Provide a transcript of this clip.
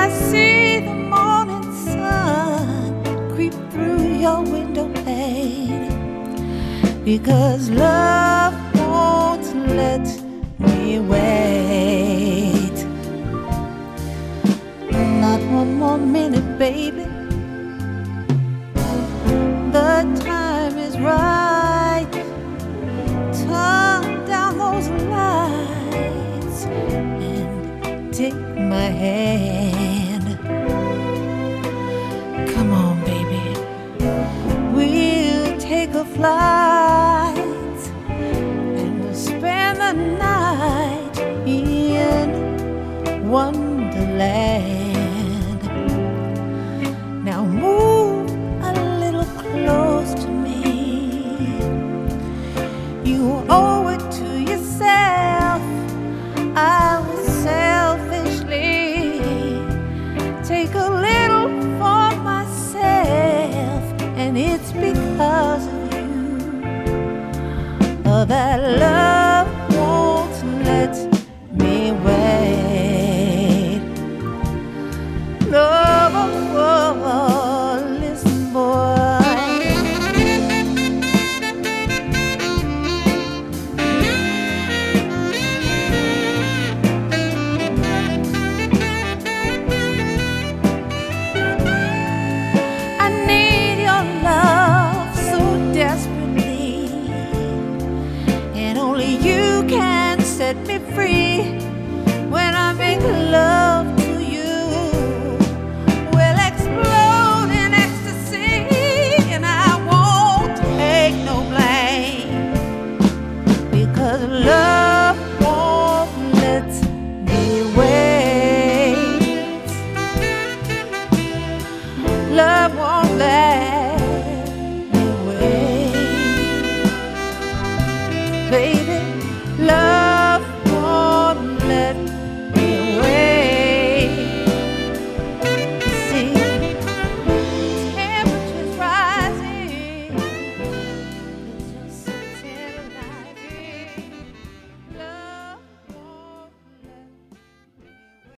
I see the morning sun creep through your window pane, because love won't let me wait. Not one more minute, baby. The time is right. Turn down those lights and take my hand. Come on, baby. We'll take a flight and we'll spend the night in Wonderland. Now move a little close to me. You owe it to yourself. I will selfishly take a little for myself, and it's because of you that love won't let me wait. Love, listen, boy. I need your love so desperately, and only you can set me free. When I make love to you, we'll explode in ecstasy, and I won't take no blame, because love won't let me wait. Love won't let me wait, baby. Love